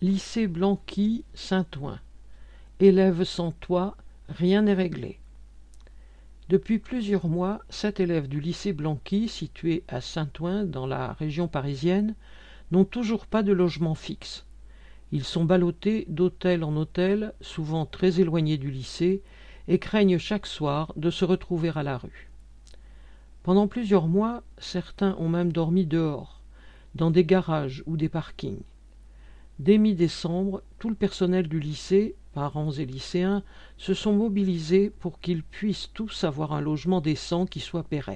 Lycée Blanqui, Saint-Ouen. Élèves sans toit, rien n'est réglé. Depuis plusieurs mois, 7 élèves du lycée Blanqui, situé à Saint-Ouen, dans la région parisienne, n'ont toujours pas de logement fixe. Ils sont ballottés d'hôtel en hôtel, souvent très éloignés du lycée, et craignent chaque soir de se retrouver à la rue. Pendant plusieurs mois, certains ont même dormi dehors, dans des garages ou des parkings. Dès mi-décembre, tout le personnel du lycée, parents et lycéens, se sont mobilisés pour qu'ils puissent tous avoir un logement décent qui soit pérenne.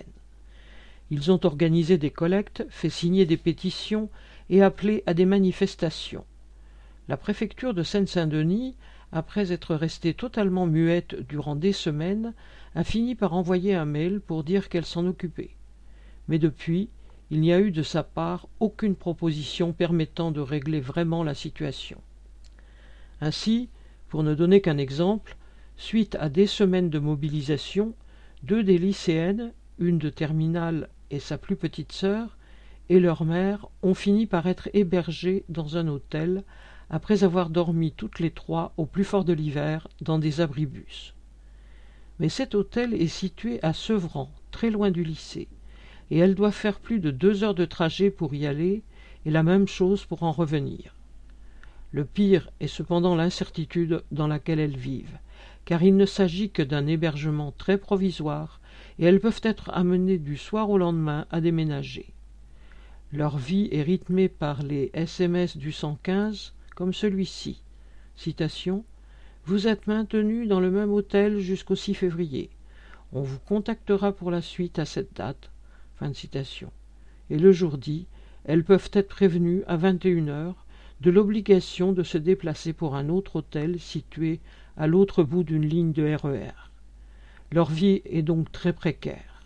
Ils ont organisé des collectes, fait signer des pétitions et appelé à des manifestations. La préfecture de Seine-Saint-Denis, après être restée totalement muette durant des semaines, a fini par envoyer un mail pour dire qu'elle s'en occupait. Mais depuis, il n'y a eu de sa part aucune proposition permettant de régler vraiment la situation. Ainsi, pour ne donner qu'un exemple, suite à des semaines de mobilisation, 2 des lycéennes, une de terminale et sa plus petite sœur, et leur mère ont fini par être hébergées dans un hôtel après avoir dormi toutes les 3 au plus fort de l'hiver dans des abribus. Mais cet hôtel est situé à Sevran, très loin du lycée, et elles doivent faire plus de 2 heures de trajet pour y aller, et la même chose pour en revenir. Le pire est cependant l'incertitude dans laquelle elles vivent, car il ne s'agit que d'un hébergement très provisoire, et elles peuvent être amenées du soir au lendemain à déménager. Leur vie est rythmée par les SMS du 115, comme celui-ci. Citation : « Vous êtes maintenus dans le même hôtel jusqu'au 6 février. On vous contactera pour la suite à cette date. » Fin de citation. Et le jour dit, elles peuvent être prévenues à 21h de l'obligation de se déplacer pour un autre hôtel situé à l'autre bout d'une ligne de RER. Leur vie est donc très précaire.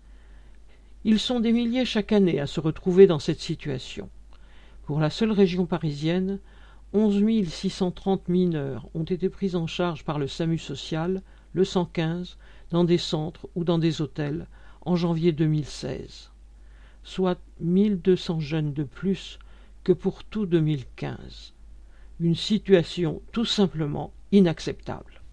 Ils sont des milliers chaque année à se retrouver dans cette situation. Pour la seule région parisienne, 11 630 mineurs ont été pris en charge par le SAMU social, le 115, dans des centres ou dans des hôtels, en janvier 2016, soit 1200 jeunes de plus que pour tout 2015. Une situation tout simplement inacceptable.